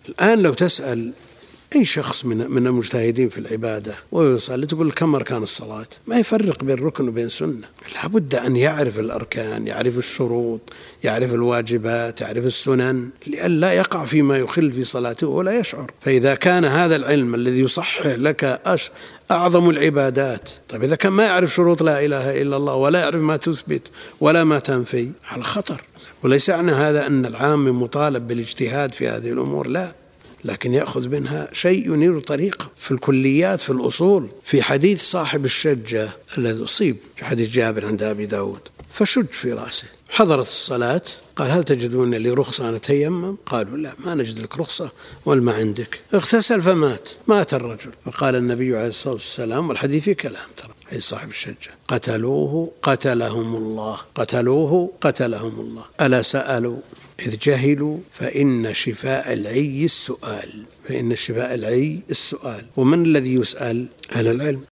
الآن لو تسأل أي شخص من المجتهدين في العبادة ويصلي تقول كم أركان الصلاة، ما يفرق بين ركن وبين سنة. لابد أن يعرف الأركان، يعرف الشروط، يعرف الواجبات، يعرف السنن، لئلا يقع فيما يخل في صلاته ولا يشعر. فإذا كان هذا العلم الذي يصحح لك أعظم العبادات، طيب إذا كان ما يعرف شروط لا إله إلا الله ولا يعرف ما تثبت ولا ما تنفي، على خطر. وليس يعني هذا أن العام مطالب بالاجتهاد في هذه الأمور، لا، لكن يأخذ منها شيء ينير طريقه في الكليات في الأصول. في حديث صاحب الشجة الذي أصيب في حديث جابر عند أبي داود فشج في رأسه، حضرت الصلاة قال هل تجدون لي رخصة أن أتيمم؟ قالوا لا، ما نجد لك رخصة والما عندك. اغتسل فمات، مات الرجل. فقال النبي عليه الصلاة والسلام، والحديث فيه كلام ترى، أي صاحب الشجة، قتلوه قتلهم الله، قتلوه قتلهم الله. ألا سألوا إذ جهلوا فإن شفاء العي السؤال، فإن شفاء العي السؤال. ومن الذي يسأل؟ أهل العلم.